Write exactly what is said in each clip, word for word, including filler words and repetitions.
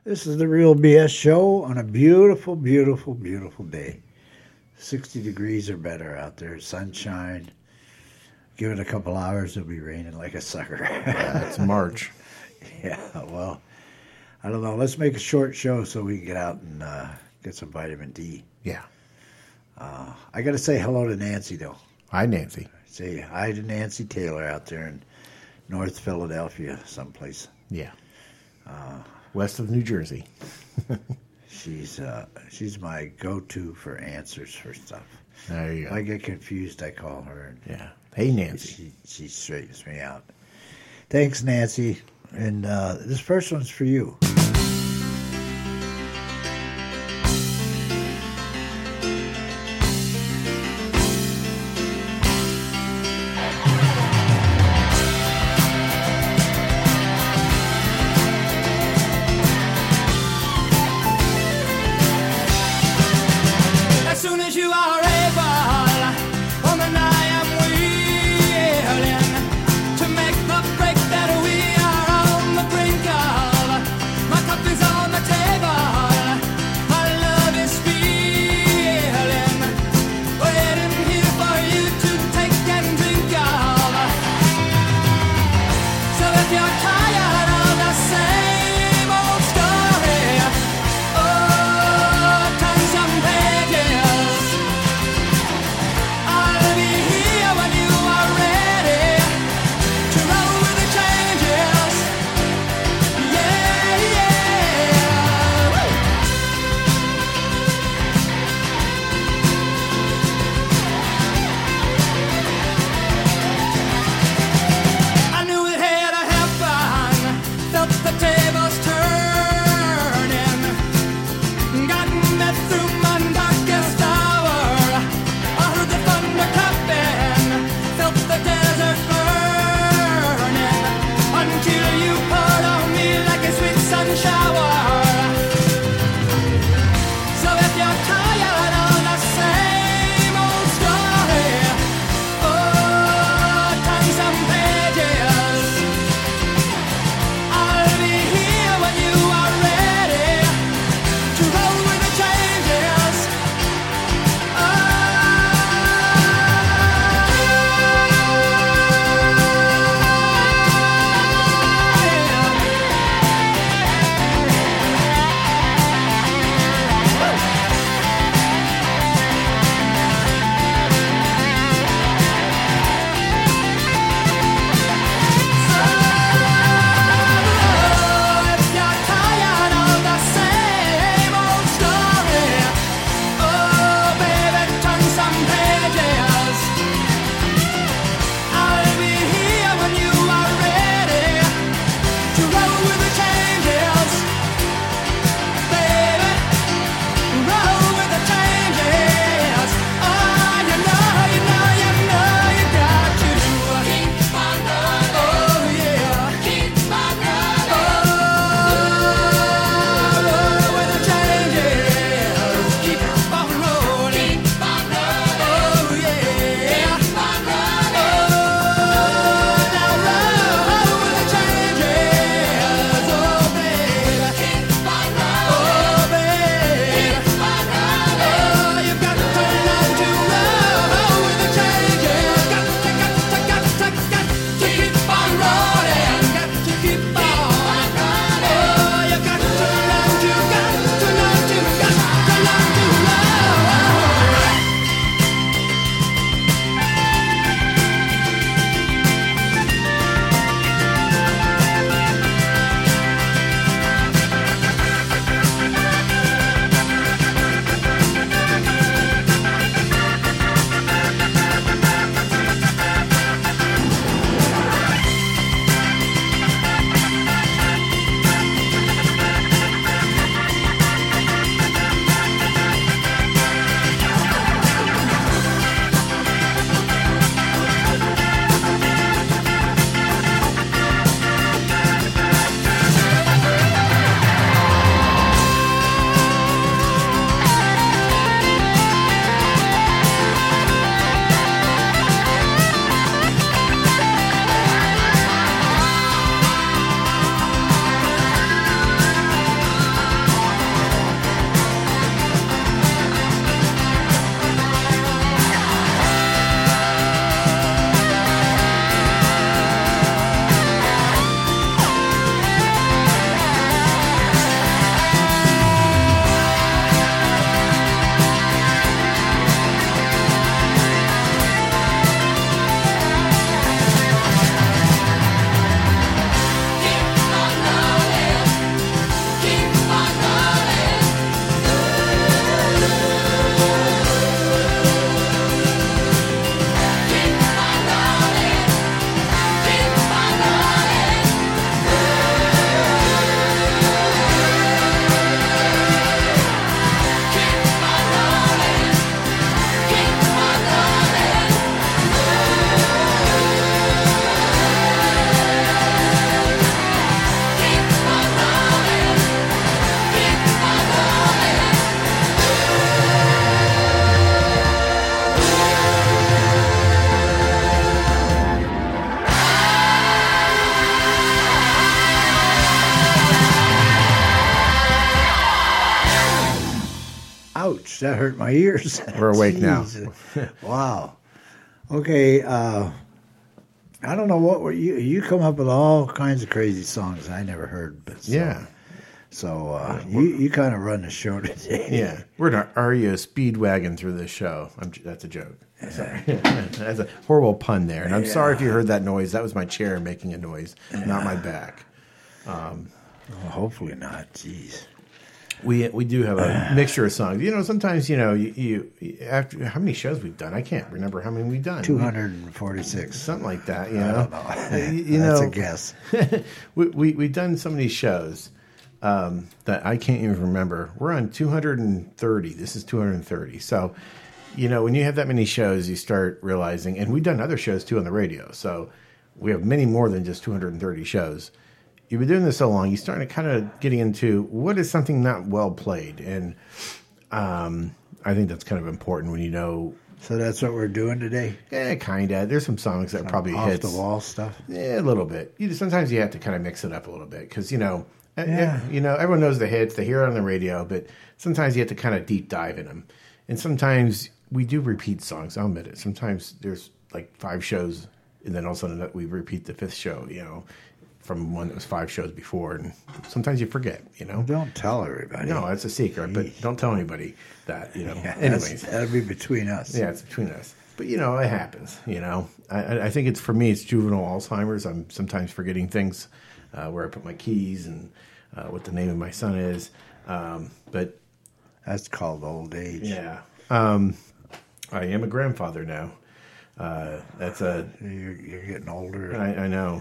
This is the Real B S Show on a beautiful, beautiful, beautiful day. sixty degrees or better out there, sunshine. Give it a couple hours, it'll be raining like a sucker. Yeah, it's March. Yeah, well, I don't know. Let's make a short show so we can get out and uh, get some vitamin D. Yeah. Uh, I got to say hello to Nancy, though. Hi, Nancy. Say hi to Nancy Taylor out there in North Philadelphia, someplace. Yeah. Uh, West of New Jersey. she's uh, she's my go-to for answers for stuff. There you If go. I get confused, I call her. And Yeah. Hey, Nancy. She, she straightens me out. Thanks, Nancy. And uh, this first one's for you. As soon as you are able, woman, I am willing to make the break that we are on the brink of. Ouch, that hurt my ears. We're awake now. Jeez. Wow. Okay, uh, I don't know what were you. You come up with all kinds of crazy songs I never heard. But so, Yeah. So uh, you you kind of run the show today. Yeah. We're in our R E O speedwagon through this show. I'm, that's a joke. Sorry. That's a horrible pun there. And I'm Yeah. sorry if you heard that noise. That was my chair making a noise, not my back. Well, hopefully not. Jeez. We we do have a mixture of songs. You know, sometimes, you know, you, you after how many shows we've done? I can't remember how many we've done. Two hundred and forty-six. Something like that, you I know. don't know. You, you That's know, a guess. we, we we've done so many shows um, that I can't even remember. We're on two hundred thirty. This is two hundred thirty. So, you know, when you have that many shows, you start realizing, and we've done other shows too on the radio. So we have many more than just two hundred thirty shows. You've been doing this so long, you start to kind of getting into what is something not well played, and um, I think that's kind of important when you know. So that's what we're doing today. Yeah, kind of. There's some songs that probably Off hits the wall stuff. Yeah, a little bit. You sometimes you have to kind of mix it up a little bit because you know, Yeah. you know, everyone knows the hits, they hear it on the radio, but sometimes you have to kind of deep dive in them, and sometimes we do repeat songs. I'll admit it. Sometimes there's like five shows, and then all of a sudden we repeat the fifth show. You know, from one that was five shows before, and sometimes you forget. You know, Don't tell everybody. no, that's a secret, but don't tell anybody that. You know, Yeah, anyways. that's- that'll be between us. Yeah, it's between us. But, you know, it happens, you know. I, I think it's, for me, it's juvenile Alzheimer's. I'm sometimes forgetting things, uh, where I put my keys and uh, what the name of my son is. Um, but, That's called old age. yeah. Um, I am a grandfather now. Uh, that's a... You're, you're getting older. I, I know.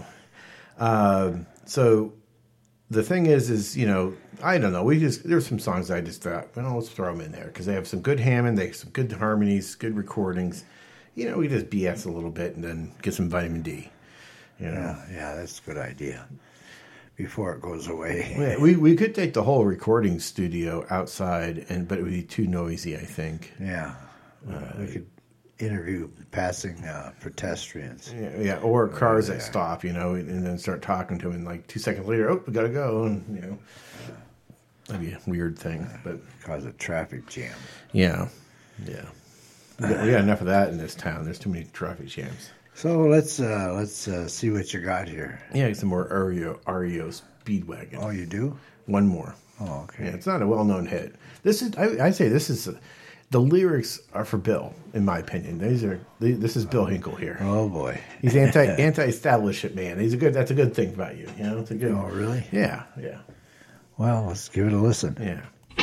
Um, so the thing is, is, you know, I don't know. We just, there's some songs I just thought, well, let's throw them in there because they have some good Hammond, they have some good harmonies, good recordings. You know, we just B S a little bit and then get some vitamin D. You know, Yeah, yeah, that's a good idea. Before it goes away. yeah, we we could take the whole recording studio outside, and but it would be too noisy. I think. Yeah. we could interview passing uh, pedestrians. Yeah, yeah, or cars that stop, you know, and then start talking to them, and like two seconds later, oh, we gotta go, and you know, that'd be a weird thing, but Cause a traffic jam. yeah, yeah, we got, we got enough of that in this town. There's too many traffic jams. So let's uh, let's uh, see what you got here. Yeah, some more R E O R E O Speedwagon. Oh, you do? One more. Oh, okay. Yeah, it's not a well-known hit. This is, I, I say, this is a, the lyrics are for Bill, in my opinion. These are this is Bill Hinkle here. Oh boy. He's anti anti-establishment man. He's a good. That's a good thing about you. You know, it's a good. Oh, really? Yeah, yeah, Well, let's give it a listen. yeah.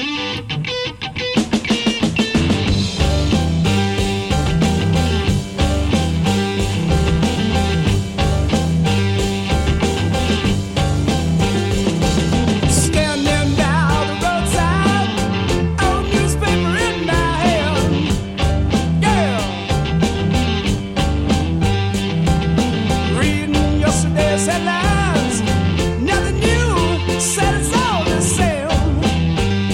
Standing down the roadside, old newspaper in my hand. Yeah. Reading yesterday's headlines, nothing new, said it's all the same.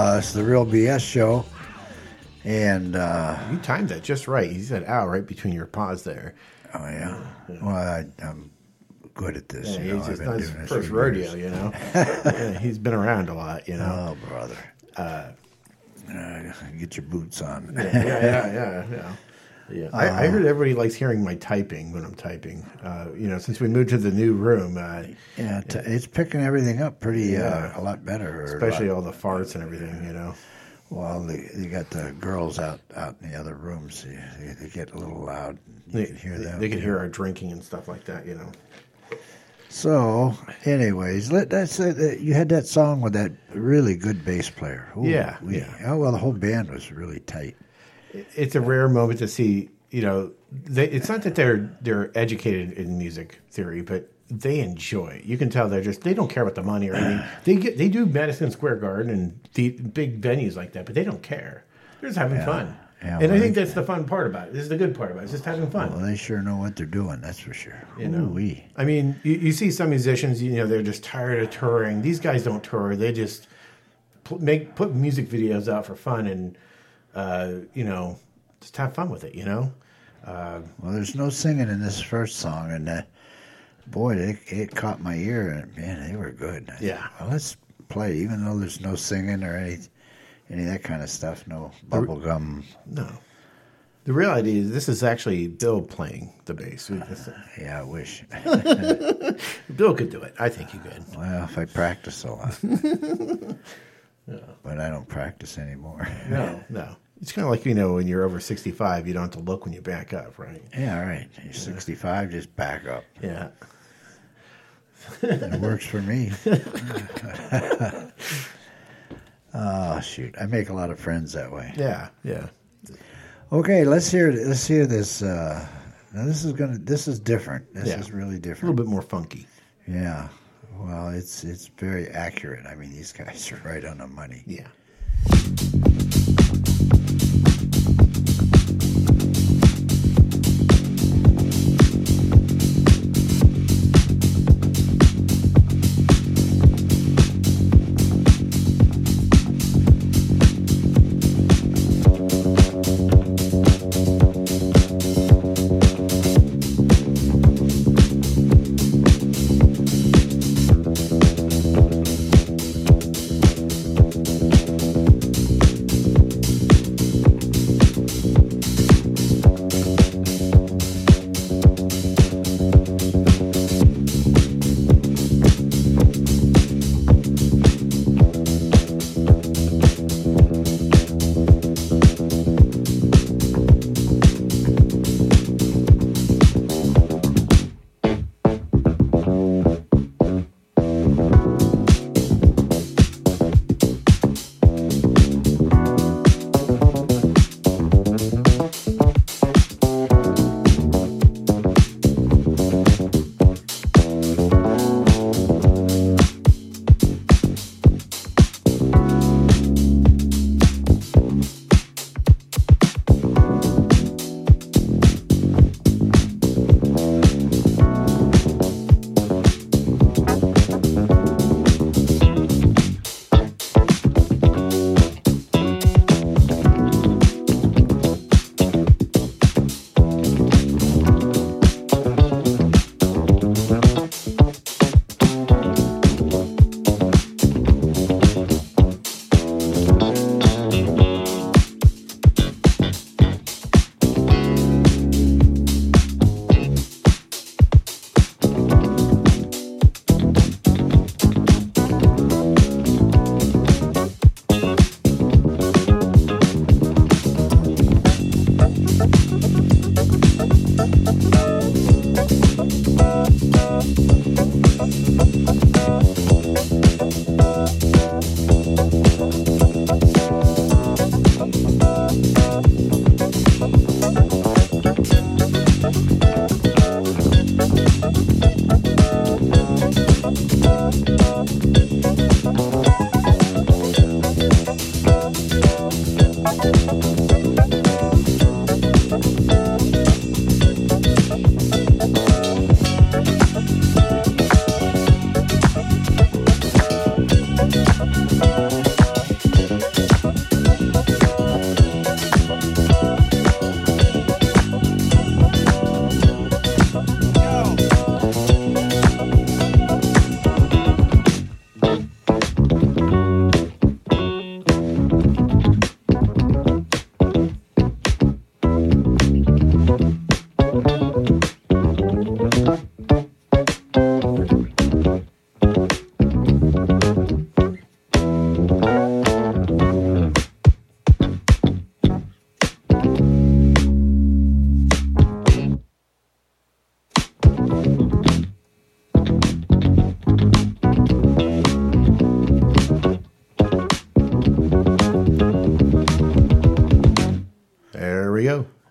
Uh, it's the Real B S Show. And, uh, You timed that just right. You said ow right between your paws there. oh, yeah. Well, I, I'm good at this. Yeah, you know, he's I've just been not his doing this first for rodeo, years. you know. Yeah, he's been around a lot, you know. Oh, brother. Uh, get your boots on. Yeah, yeah, yeah, yeah. yeah. Yeah, I, I heard everybody likes hearing my typing when I'm typing. Uh, you know, since we moved to the new room, uh, Yeah, t- it's picking everything up pretty Yeah. uh, a lot better. or a especially lot- all the farts and everything. You know. well, they, you got the girls out, out in the other rooms. They, they, they get a little loud. You They can hear them. They can hear our drinking and stuff like that. You know. So, anyways, let that's uh, you had that song with that really good bass player. Ooh, Yeah, we, yeah. Oh well, the whole band was really tight. It's a rare moment to see. You know, they, it's not that they're they're educated in music theory, but they enjoy it. You can tell they're just they don't care about the money or anything. They get they do Madison Square Garden and the big venues like that, but they don't care. They're just having fun. Yeah, and well, I think they- that's the fun part about it. This is the good part about it. It's just having fun. Well, they sure know what they're doing. That's for sure. You know, Ooh-wee. I mean, you, you see some musicians, you know, they're just tired of touring. These guys don't tour; they just pl- make put music videos out for fun, and uh, you know, just have fun with it. You know, uh, Well, there's no singing in this first song, and uh, boy, it, it caught my ear, and man, they were good. Yeah. Well, let's play, even though there's no singing or any any of that kind of stuff. No bubble gum. no. The reality is, this is actually Bill playing the bass. Yeah, I wish. Bill could do it. I think he could. Well, if I practice a lot. But I don't practice anymore. No, no. It's kind of like, you know, when you're over sixty-five, you don't have to look when you back up, right? Yeah, all right. You're sixty-five, just back up. Yeah. It works for me. Oh, shoot. I make a lot of friends that way. Yeah, yeah. Okay, let's hear let's hear this. Uh, now this is gonna this is different. This Yeah. is really A little different. bit more funky. Yeah. Well, it's it's very accurate. I mean, these guys are right on the money. Yeah. Thank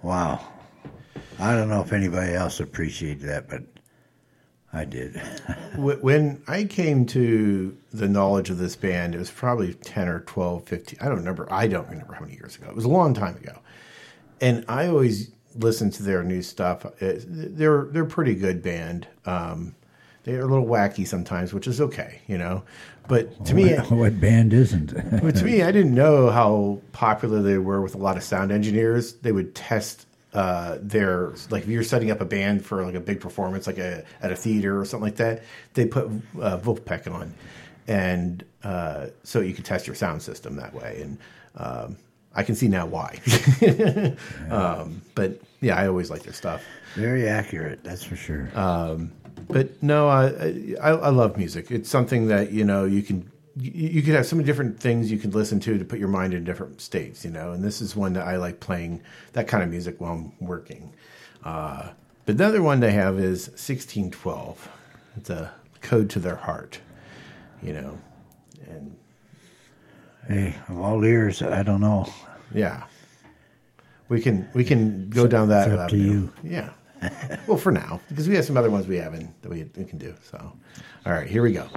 Wow. I don't know if anybody else appreciated that, but I did. Wh- When I came to the knowledge of this band, it was probably ten or twelve, fifteen. I don't remember. I don't remember how many years ago. It was a long time ago. And I always listened to their new stuff. It, they're they're a pretty good band. Um, they're a little wacky sometimes, which is okay, you know. But to me, what, what band isn't? but to me, I didn't know how popular they were with a lot of sound engineers. They would test uh, their, like if you're setting up a band for like a big performance, like a at a theater or something like that, they put uh, Wolfpack on, and uh, so you could test your sound system that way. And um, I can see now why. um, but yeah, I always like their stuff. Very accurate, that's for sure. Um, but no, I, I I love music. It's something that, you know, you can you, you could have so many different things you can listen to to put your mind in different states, you know. And this is one that I like playing that kind of music while I'm working. Uh, but the other one they have is sixteen twelve. It's a code to their heart, you know. And Hey, of all ears, I don't know. yeah, we can we can go down that. it's up to avenue. you. Yeah. Well, for now, because we have some other ones we haven't that we, we can do. So, all right, here we go.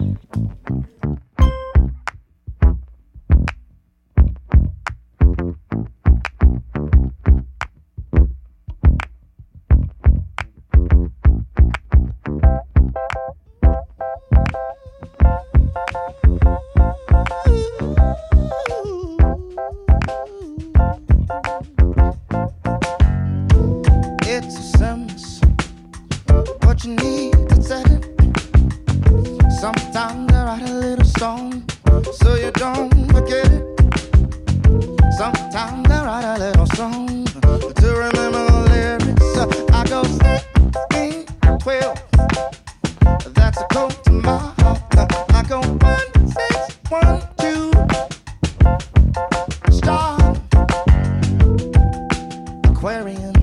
It's a sense what you need to set it. Sometimes I write a little song so you don't forget it. Sometimes I write a little song to remember the lyrics. I go sixteen, twelve. That's a code to my heart. I go one, six, one, two. Star, Aquarian,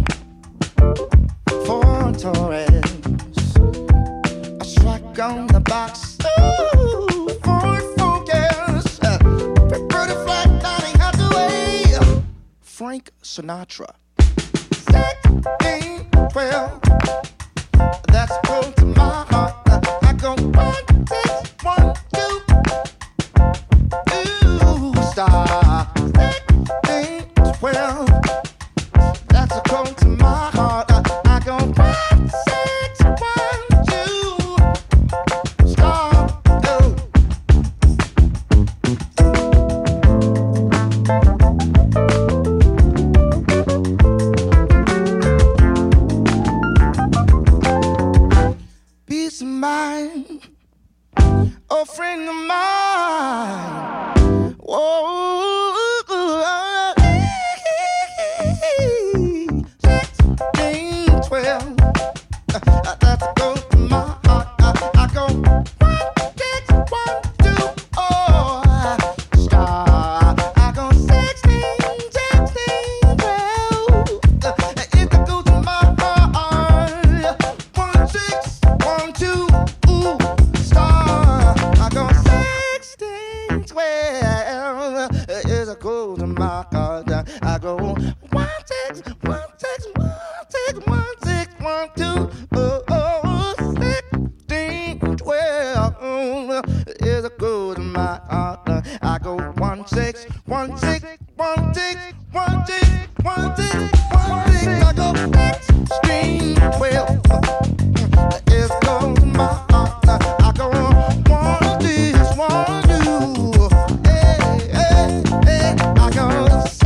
for Taurus. A strike on the box. Ooh, for focus. Uh, pretty flat Donny Hathaway. Frank Sinatra. sixteen, twelve. That's close to my heart. Uh, I go one, six, one, two. Ooh, star. sixteen, twelve. That's a code to my heart. I, I go one, six, one, two. Star, oh. Peace of mind, a friend of mine. Whoa. sixteen, twelve. Uh, that's a go to my heart. Uh, I go one, six, one, two, oh, star. I go sixteen, sixteen, twelve. Uh, it's a go to my heart. One, six, one, two, ooh, star. I go sixteen, twelve. Uh, it's a go to my heart. Uh, I go one, six, one, six, one, six, one, six, one, two, oh, oh, sixteen, twelve. Is a good in my heart. I go one, six, one, six, one, six, one, six, one, six, one, six. I go sixteen, twelve. Is good in my heart. I go one, six, one, two. Hey, hey, hey. I go six.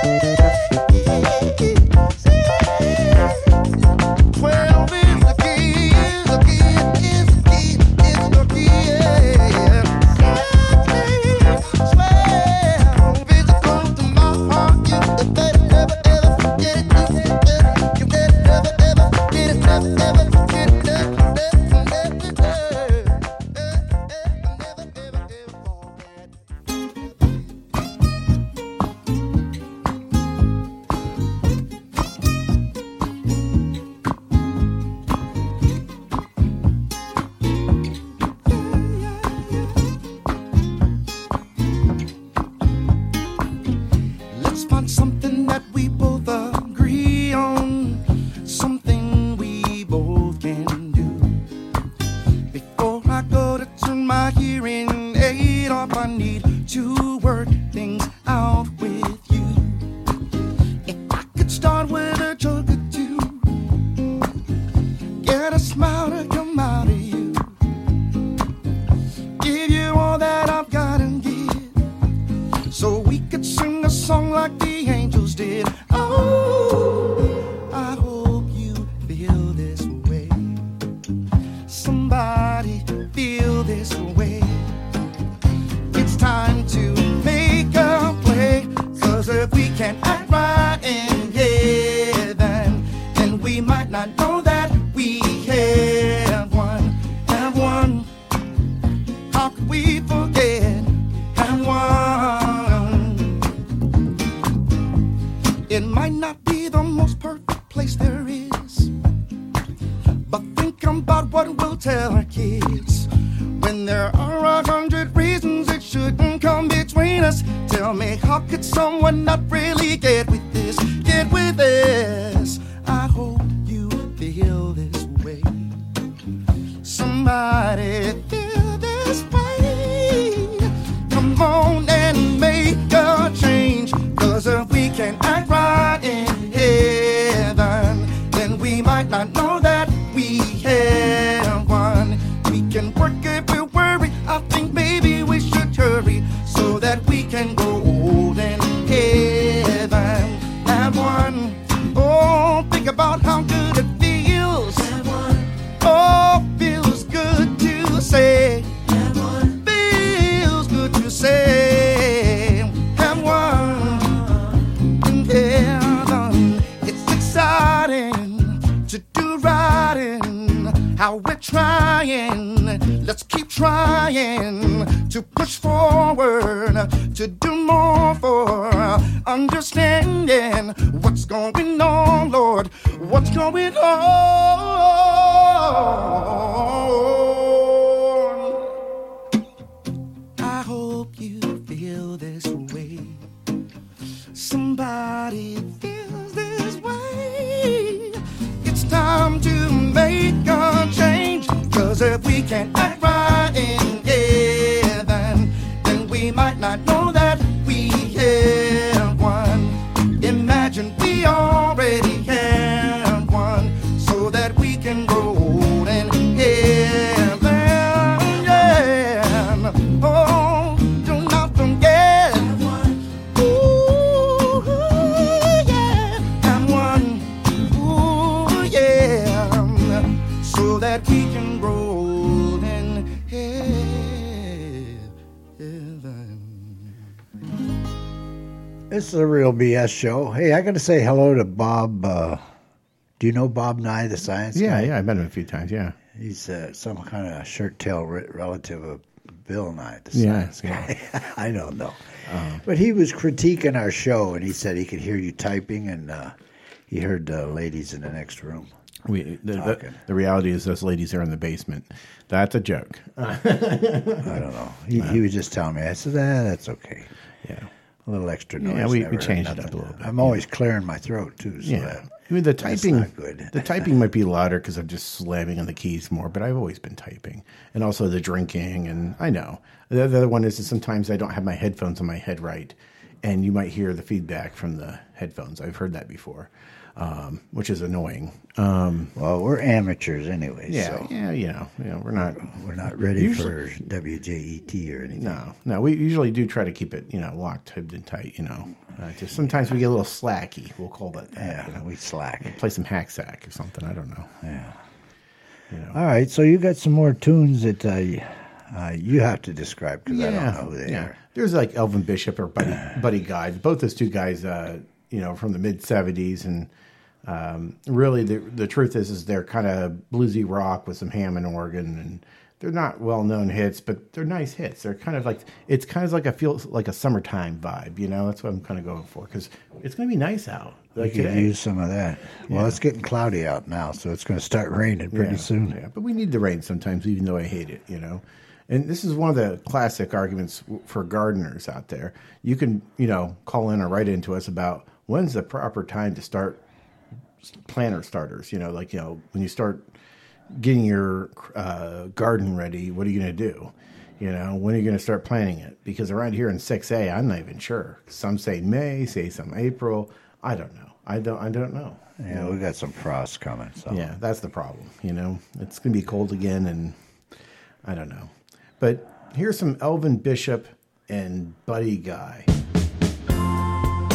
Twelve is the key, is the key, is the key, is the key, yeah. Sixteen, twelve is the code to my heart. You better never ever forget it. You better, you better never ever forget it. Never ever forget it. song like the angels did. Oh, I hope you feel this way. Somebody feel this way. It's time to make a play, 'cause if we can't act right in heaven, then we might not know that we have one, have one. How could we forget have one? It might not be the most perfect place there is, but think about what we'll tell our kids when there are a hundred reasons it shouldn't come between us. Tell me, how could someone not really get with this, get with this? I hope you feel this way. Somebody feel this way. Come on and make a change, 'cause if we can't act right in heaven, then we might not know that we have one. We can work if we worry. I think maybe we should hurry, so that we can go old in heaven. Have one. Oh, think about how good it feels. Have one. Oh, feels good to say. Have one. Feels good to say. Have one in heaven. It's exciting to do right in how we're trying. Let's keep trying to push forward, to do more for understanding what's going on, Lord, what's going on. I hope you feel this way. Somebody feels this way. It's time to make a change, 'cause if we can't act right in heaven, then we might not know that we have one. Imagine we already have one, so that we can go old in heaven. Yeah. Oh, do not forget. Ooh, yeah. Have one. Ooh, yeah. So that we can grow old in heaven. This is a real B S show. Hey, I got to say hello to Bob. Uh, do you know Bob Nye, the science Yeah, guy? yeah, I've met him a few times. Yeah, He's uh, some kind of shirt-tail re- relative of Bill Nye, the Yeah, science guy. I don't know. But he was critiquing our show, and he said he could hear you typing, and uh, he heard the ladies in the next room. we the, the, Talking. the reality is those ladies are in the basement. That's a joke. I don't know. He, he was just telling me. I said, ah, that's okay. Yeah, A little extra noise. Yeah, we- we never hurt changed it nothing. up a little bit, I'm always clearing my throat, too. So yeah. that, I mean, the that's typing, not good. the typing might be louder because I'm just slamming on the keys more. But I've always been typing, and also the drinking. And I know the other one is that sometimes I don't have my headphones on my head right, and you might hear the feedback from the headphones. I've heard that before, um, which is annoying. Um, Well, we're amateurs anyway, yeah, so yeah, you know, you know, we're not. we're not ready Usually- for W J E T or anything. No, no, we usually do try to keep it, you know, locked, tipped, and tight. You know, uh, just sometimes we get a little slacky. We'll call that. that Yeah, you know. we slack. Play some hack sack or something. I don't know. Yeah. You know. All right, so you got some more tunes that uh, y- uh, you have to describe because I don't know who they yeah. are. There's like Elvin Bishop or Buddy Buddy Guy. Both those two guys, uh, you know, from the mid seventies, and um, really the the truth is, is they're kind of bluesy rock with some Hammond organ, and they're not well known hits, but they're nice hits. They're kind of like it's kind of like a feels like a summertime vibe, you know. That's what I'm kind of going for because it's going to be nice out. We Like could today. use some of that. Well, Yeah. it's getting cloudy out now, so it's going to start raining pretty yeah, soon. Yeah, but we need the rain sometimes, even though I hate it, you know. And this is one of the classic arguments w- for gardeners out there. You can, you know, call in or write into us about when's the proper time to start planter starters. You know, like, you know, when you start getting your uh, garden ready, what are you going to do? You know, when are you going to start planting it? Because around here in six A, I'm not even sure. Some say May, say some April. I don't know. I don't. I don't know. Yeah, we got some frost coming. So Yeah, that's the problem. You know, it's going to be cold again, and I don't know. But here's some Elvin Bishop and Buddy Guy.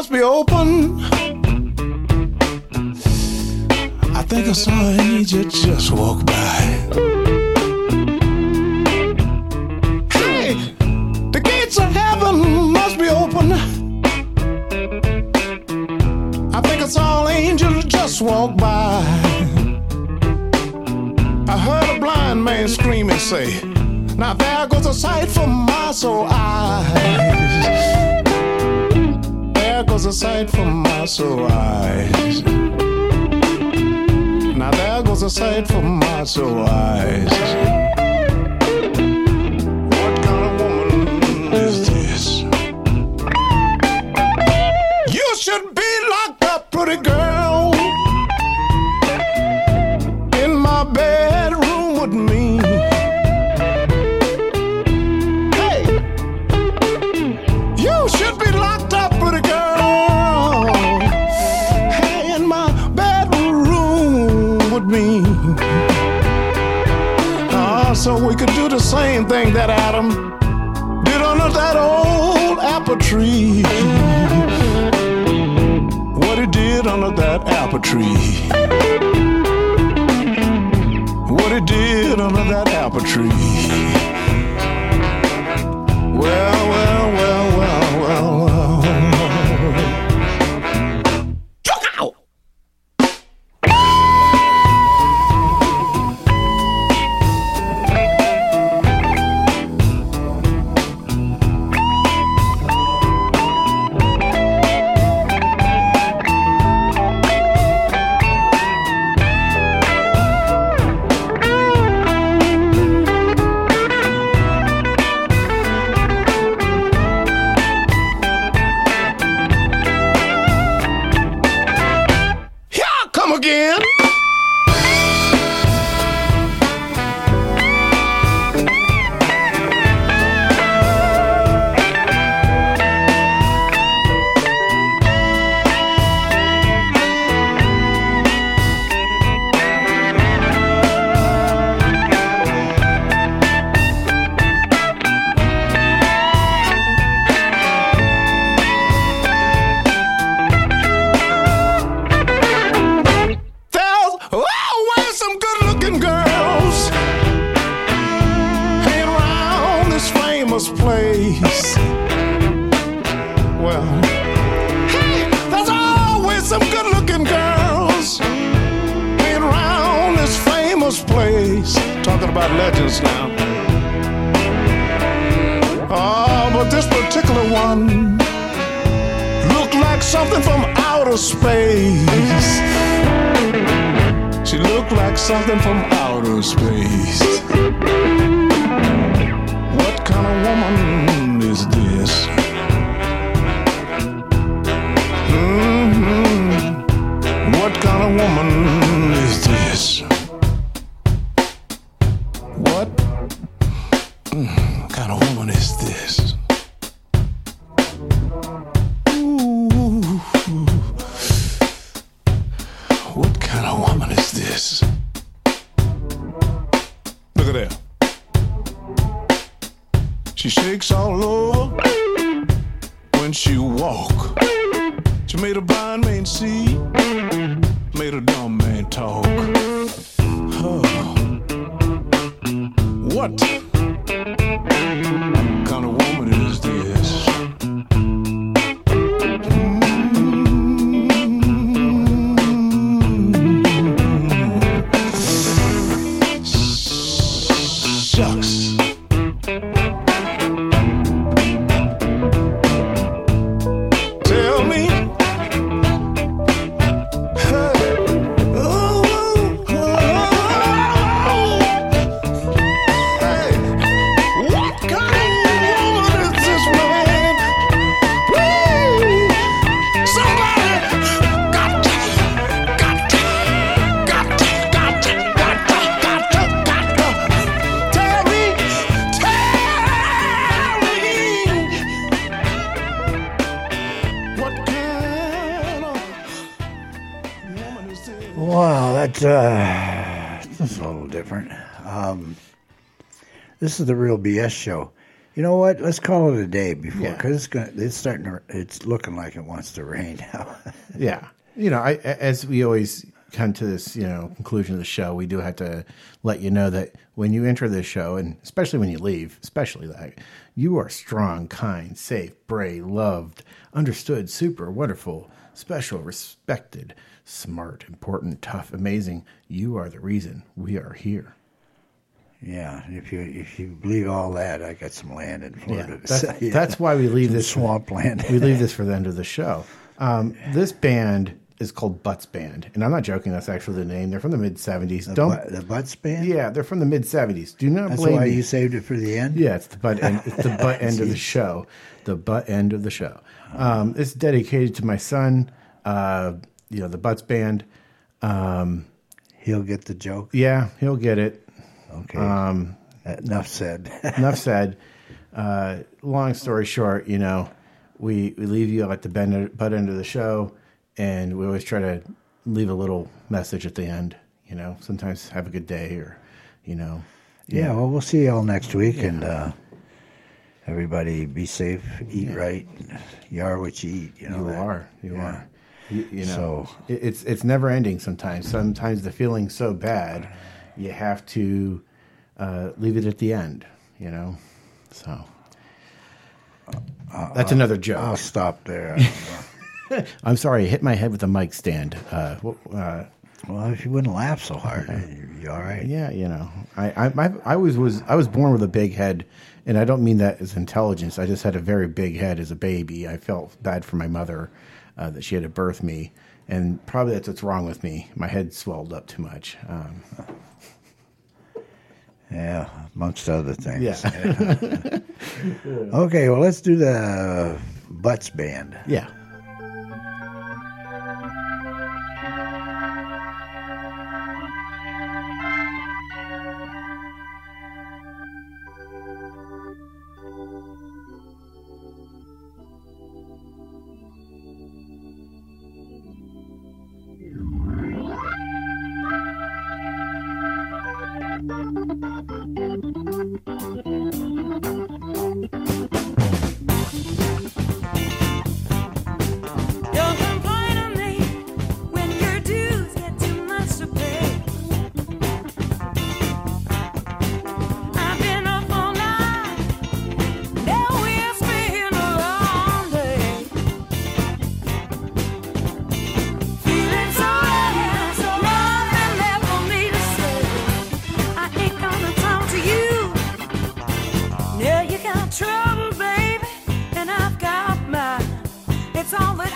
must be open. I think I saw an angel just walk by. Hey, the gates of heaven must be open. I think I saw an angel just walk by. I heard a blind man scream and say, now there goes a sight for my soul eyes. There goes a sight for my soul eyes. Now there goes a sight for my soul eyes. What kind of woman is this? You should be locked up, pretty girl, in my bedroom with me. Hey, you should be locked up, pretty girl, hey, in my bedroom with me. Ah, so we could do the same thing that Adam did under that old apple tree. What he did under that apple tree. What he did under that apple tree. Well, well, well, well, well, well. Look out! Again. Place. Well, hey, there's always some good-looking girls hanging around this famous place. Talking about legends now. Oh, but this particular one looked like something from outer space. She looked like something from outer space. What kind of woman is this? Mm-hmm. What kind of woman is this? What mm, kind of woman is this? Ooh. What kind of woman is this? Look at that. She shakes all over when she walk. She made a blind man see, made a dumb man talk. Oh. What kind of woman is this? Shucks. Wow, that's, uh, that's a little different. Um, this is the Real B S Show. You know what? Let's call it a day before, Yeah. because it's going. It's starting to. It's looking like it wants to rain now. Yeah. You know, I, as we always come to this, you know, conclusion of the show, we do have to let you know that when you enter this show, and especially when you leave, especially that, you are strong, kind, safe, brave, loved, understood, super, wonderful, special, respected, smart, important, tough, amazing. You are the reason we are here. Yeah, if you if you believe all that, I got some land in Florida. Yeah, to that's, sell you. that's why we leave Some this swamp land. we leave this for the end of the show. Um, this band is called Butts Band, and I'm not joking. That's actually the name. They're from the mid seventies. The, Don't butt, the Butts Band. yeah, they're from the mid seventies. Do not That's blame why me. you saved it for the end. Yeah, it's the butt end. It's the butt end of the show. The butt end of the show. Um, it's dedicated to my son. Uh, you know, the Butts Band. Um, He'll get the joke. yeah, he'll get it. Okay. Um, Enough said. enough said. Uh, long story short, you know, we we leave you at the bend, butt end of the show, and we always try to leave a little message at the end. You know, sometimes have a good day, or you know, Yeah, well, we'll see you all next week, and uh, everybody be safe, eat right. You are what you eat. You know you that. are, you Yeah. are. You, you know, So- it, it's it's never ending. Sometimes, sometimes the feeling's so bad, you have to uh, leave it at the end. You know, so that's another joke. I'll stop there. I'm sorry, I hit my head with a mic stand. Uh, wh- uh, Well, if you wouldn't laugh so hard, you'd be all right. yeah, you know, I, I, I, I was, was, I was born with a big head, and I don't mean that as intelligence. I just had a very big head as a baby. I felt bad for my mother uh, that she had to birth me, and probably that's what's wrong with me. My head swelled up too much. Um, Yeah, amongst other things. yeah, Okay, well, let's do the Butts Band. yeah. Don't complain to me when your dues get too much to pay. I've been up all night, now we're spending a long day. Feeling so bad, so nothing left for me to say. I ain't gonna talk to you. Yeah, you got trouble, baby, and I've got mine. It's all that